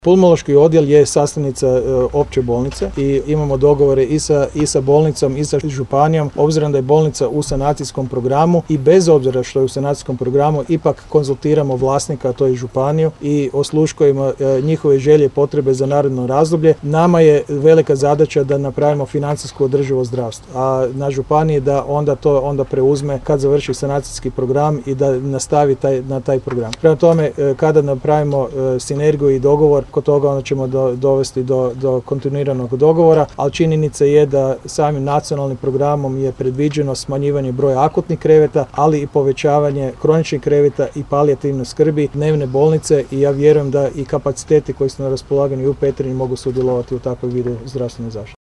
Pulmološki odjel je sastavnica opće bolnice i imamo dogovore i sa bolnicom i sa županijom. Obzirom da je bolnica u sanacijskom programu i bez obzira što je u sanacijskom programu, ipak konzultiramo vlasnika, a to je županiju, i osluškujemo njihove želje i potrebe za naredno razdoblje. Nama je velika zadaća da napravimo financijsku održivo zdravstvo, a na županiji da onda preuzme kad završi sanacijski program i da nastavi na taj program. Prema tome, kada napravimo sinergiju i dogovor, kod toga onda ćemo dovesti do kontinuiranog dogovora, ali činjenica je da samim nacionalnim programom je predviđeno smanjivanje broja akutnih kreveta, ali i povećavanje kroničnih kreveta i palijativne skrbi, dnevne bolnice, i ja vjerujem da i kapaciteti koji su na raspolaganju u Petrinji mogu sudjelovati u takvoj vidu zdravstvene zaštite.